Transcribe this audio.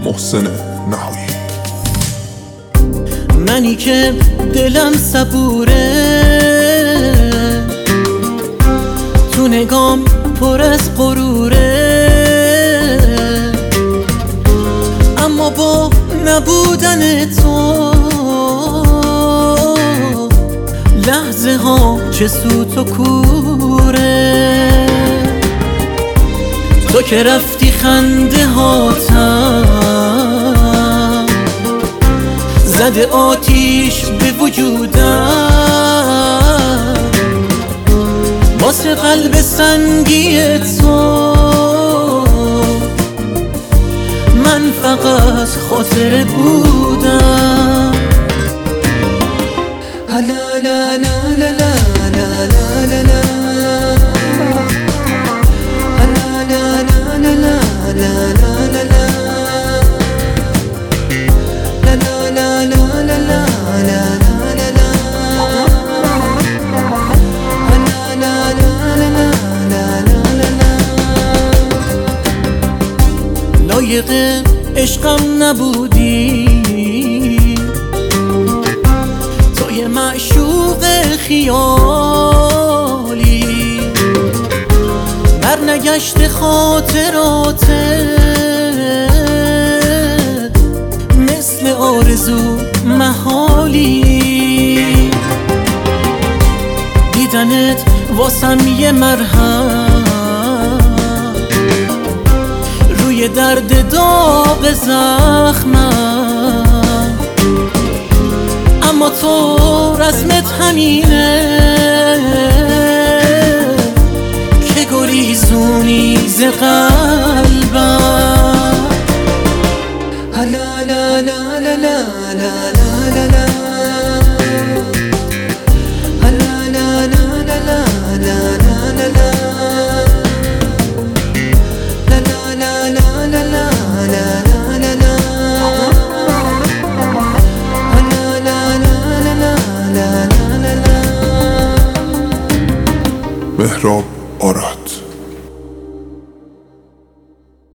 محسن نهایی. منی که دلم صبوره، تو نگام پر از غروره، اما با نبودن تو لحظه ها چه سوت و کوره. تو که رفتی خنده هاتم زده آتیش به وجودم، واسه قلب سنگی تو من فقط خاطره بودم. لا لا لا لا لا لا لا لا لایق عشقم نبودی، تو یه معشوق خیالی، برنگشت خاطراتت مثل آرزو محالی. دیدنت واسم یه مرهم روی درد داغ زخمم، اما تو رسمت همینه که گریزونی ز قلبم. لا لا لا لا لا لا لا لا مهراب آراد.